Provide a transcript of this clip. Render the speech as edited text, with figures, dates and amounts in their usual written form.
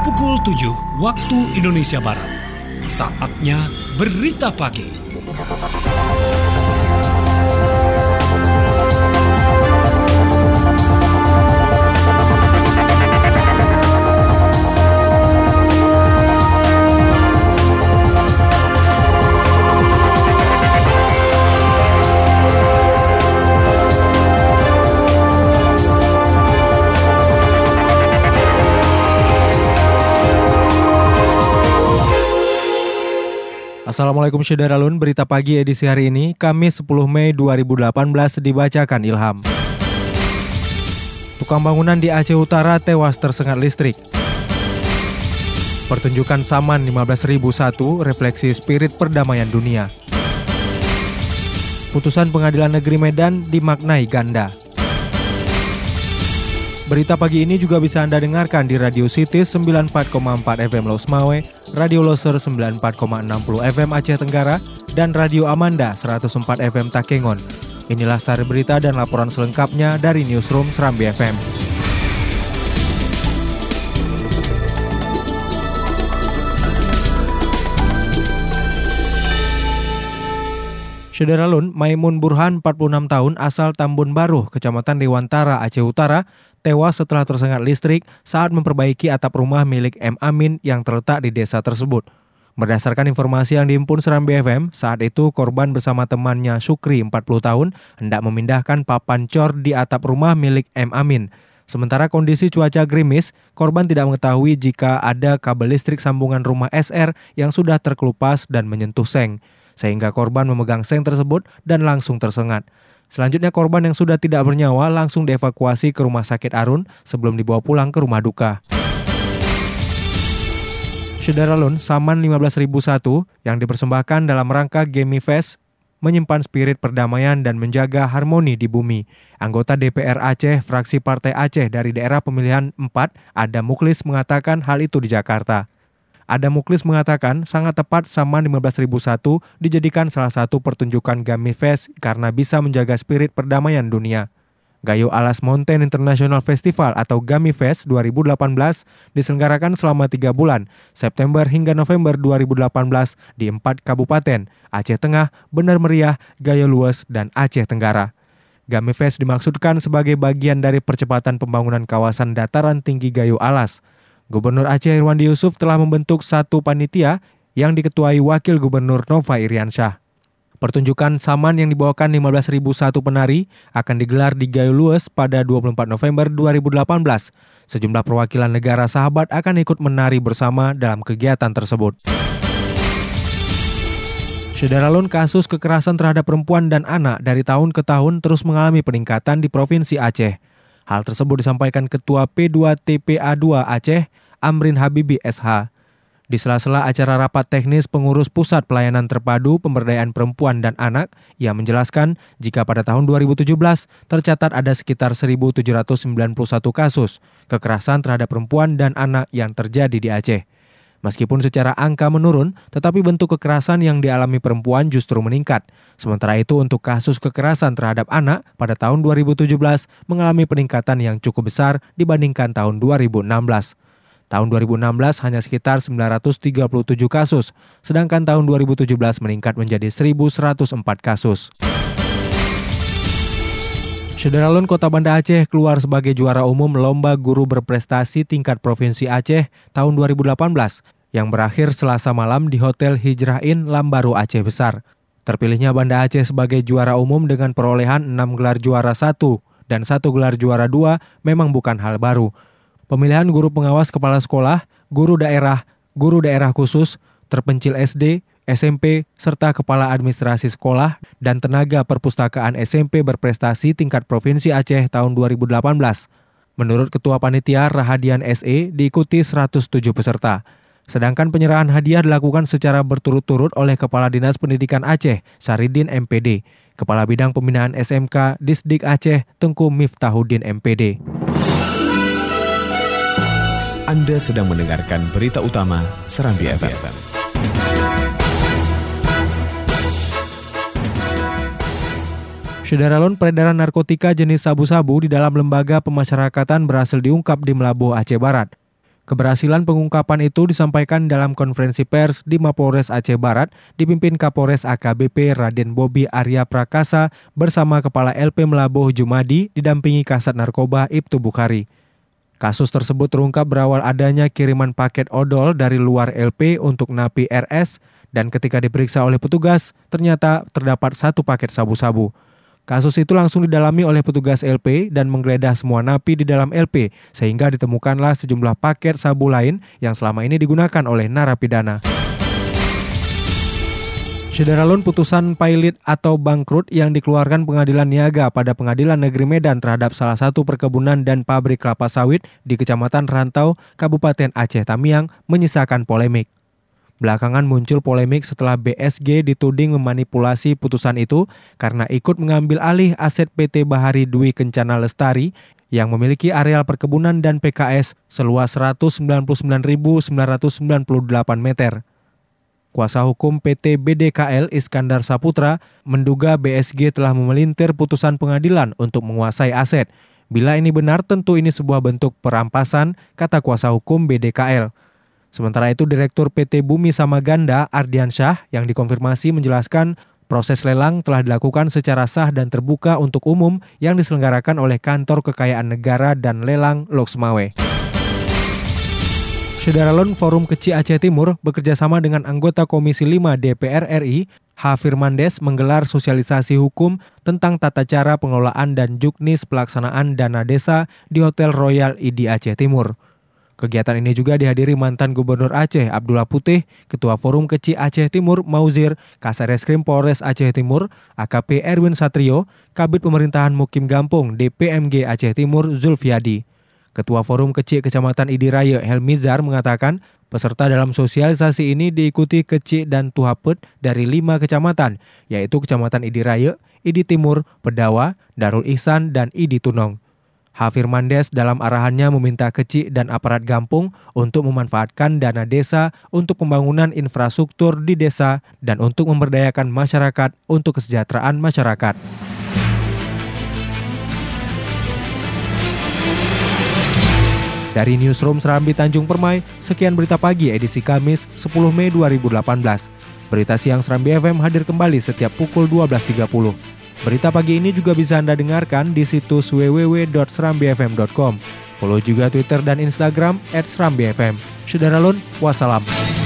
Pukul 7 waktu Indonesia Barat. Saatnya Berita Pagi. Assalamualaikum Syederalun, berita pagi edisi hari ini, Kamis 10 Mei 2018 dibacakan Ilham. Tukang bangunan di Aceh Utara tewas tersengat listrik. Pertunjukan Saman 15.001 refleksi spirit perdamaian dunia. Putusan Pengadilan Negeri Medan dimaknai ganda. Berita pagi ini juga bisa Anda dengarkan di Radio City 94,4 FM Los Mawe, Radio Loser 94,60 FM Aceh Tenggara, dan Radio Amanda 104 FM Takengon. Inilah sari berita dan laporan selengkapnya dari Newsroom Serambi FM. Syederalun, Maimun Burhan, 46 tahun, asal Tambun Baru, Kecamatan Dewantara, Aceh Utara, tewas setelah tersengat listrik saat memperbaiki atap rumah milik M. Amin yang terletak di desa tersebut. Berdasarkan informasi yang dihimpun Serambi FM, saat itu korban bersama temannya Sukri, 40 tahun, hendak memindahkan papan cor di atap rumah milik M. Amin. Sementara kondisi cuaca gerimis, korban tidak mengetahui jika ada kabel listrik sambungan rumah SR yang sudah terkelupas dan menyentuh seng, sehingga korban memegang seng tersebut dan langsung tersengat. Selanjutnya korban yang sudah tidak bernyawa langsung dievakuasi ke Rumah Sakit Arun sebelum dibawa pulang ke rumah duka. Syederalun, Saman 15.001 yang dipersembahkan dalam rangka Gemi Fest menyimpan spirit perdamaian dan menjaga harmoni di bumi. Anggota DPR Aceh, fraksi Partai Aceh dari daerah pemilihan 4, Adam Muklis mengatakan hal itu di Jakarta. Adam Muklis mengatakan sangat tepat Saman 15.001 dijadikan salah satu pertunjukan Gami Fest karena bisa menjaga spirit perdamaian dunia. Gayo Alas Mountain International Festival atau Gami Fest 2018 diselenggarakan selama 3 bulan, September hingga November 2018 di 4 kabupaten, Aceh Tengah, Benar Meriah, Gayo Lues, dan Aceh Tenggara. Gami Fest dimaksudkan sebagai bagian dari percepatan pembangunan kawasan dataran tinggi Gayo Alas. Gubernur Aceh Irwandi Yusuf telah membentuk satu panitia yang diketuai Wakil Gubernur Nova Iriansyah. Pertunjukan Saman yang dibawakan 15.001 penari akan digelar di Gayo Lues pada 24 November 2018. Sejumlah perwakilan negara sahabat akan ikut menari bersama dalam kegiatan tersebut. Syederalun, kasus kekerasan terhadap perempuan dan anak dari tahun ke tahun terus mengalami peningkatan di Provinsi Aceh. Hal tersebut disampaikan Ketua P2TPA2 Aceh, Amrin Habibi SH. Di sela-sela acara rapat teknis pengurus Pusat Pelayanan Terpadu Pemberdayaan Perempuan dan Anak, ia menjelaskan jika pada tahun 2017 tercatat ada sekitar 1.791 kasus kekerasan terhadap perempuan dan anak yang terjadi di Aceh. Meskipun secara angka menurun, tetapi bentuk kekerasan yang dialami perempuan justru meningkat. Sementara itu untuk kasus kekerasan terhadap anak pada tahun 2017 mengalami peningkatan yang cukup besar dibandingkan tahun 2016. Tahun 2016 hanya sekitar 937 kasus, sedangkan tahun 2017 meningkat menjadi 1.104 kasus. Syederalun, Kota Banda Aceh keluar sebagai juara umum Lomba Guru Berprestasi tingkat Provinsi Aceh tahun 2018 yang berakhir Selasa malam di Hotel Hijrah Inn Lambaru Aceh Besar. Terpilihnya Banda Aceh sebagai juara umum dengan perolehan 6 gelar juara 1 dan 1 gelar juara 2 memang bukan hal baru. Pemilihan guru pengawas kepala sekolah, guru daerah khusus, terpencil SD, SMP, serta kepala administrasi sekolah dan tenaga perpustakaan SMP berprestasi tingkat Provinsi Aceh tahun 2018. Menurut Ketua Panitia Rahadian SE diikuti 107 peserta. Sedangkan penyerahan hadiah dilakukan secara berturut-turut oleh Kepala Dinas Pendidikan Aceh, Saridin MPD, Kepala Bidang Pembinaan SMK Disdik Aceh, Tengku Miftahuddin MPD. Anda sedang mendengarkan berita utama Serambi FM. Syederalun, peredaran narkotika jenis sabu-sabu di dalam lembaga pemasyarakatan berhasil diungkap di Melabuh, Aceh Barat. Keberhasilan pengungkapan itu disampaikan dalam konferensi pers di Mapolres Aceh Barat dipimpin Kapolres AKBP Raden Bobi Arya Prakasa bersama Kepala LP Melabuh Jumadi didampingi Kasat Narkoba Ibtu Bukhari. Kasus tersebut terungkap berawal adanya kiriman paket odol dari luar LP untuk napi RS dan ketika diperiksa oleh petugas ternyata terdapat 1 paket sabu-sabu. Kasus itu langsung didalami oleh petugas LP dan menggeledah semua napi di dalam LP sehingga ditemukanlah sejumlah paket sabu lain yang selama ini digunakan oleh narapidana. Syederalun putusan pailit atau bangkrut yang dikeluarkan Pengadilan Niaga pada Pengadilan Negeri Medan terhadap salah satu perkebunan dan pabrik kelapa sawit di Kecamatan Rantau, Kabupaten Aceh Tamiang menyisakan polemik. Belakangan muncul polemik setelah BSG dituding memanipulasi putusan itu karena ikut mengambil alih aset PT Bahari Dwi Kencana Lestari yang memiliki areal perkebunan dan PKS seluas 199.998 meter. Kuasa hukum PT BDKL Iskandar Saputra menduga BSG telah memelintir putusan pengadilan untuk menguasai aset. Bila ini benar, tentu ini sebuah bentuk perampasan, kata kuasa hukum BDKL. Sementara itu, Direktur PT Bumi Samaganda Ardiansyah yang dikonfirmasi menjelaskan proses lelang telah dilakukan secara sah dan terbuka untuk umum yang diselenggarakan oleh Kantor Kekayaan Negara dan Lelang Loksmawe. Syederalun Forum Kecil Aceh Timur bekerjasama dengan anggota Komisi 5 DPR RI, H. Firmandes menggelar sosialisasi hukum tentang tata cara pengelolaan dan juknis pelaksanaan dana desa di Hotel Royal ID Aceh Timur. Kegiatan ini juga dihadiri mantan Gubernur Aceh Abdullah Putih, Ketua Forum Kecil Aceh Timur Mauzir, Kasareskrim Polres Aceh Timur, AKP Erwin Satrio, Kabid Pemerintahan Mukim Gampung DPMG Aceh Timur Zulfiadi. Ketua Forum Kecil Kecamatan Idi Raya Helmizar mengatakan peserta dalam sosialisasi ini diikuti Kecil dan Tuhapet dari 5 kecamatan, yaitu Kecamatan Idi Raya, Idi Timur, Pedawa, Darul Ihsan, dan Idi Tunong. H. Firmandes dalam arahannya meminta Kecil dan aparat Gampung untuk memanfaatkan dana desa untuk pembangunan infrastruktur di desa dan untuk memberdayakan masyarakat untuk kesejahteraan masyarakat. Dari Newsroom Serambi Tanjung Permai, sekian berita pagi edisi Kamis 10 Mei 2018. Berita siang Serambi FM hadir kembali setiap pukul 12.30. Berita pagi ini juga bisa Anda dengarkan di situs www.serambifm.com. Follow juga Twitter dan Instagram @serambifm. Syederalun, wassalam.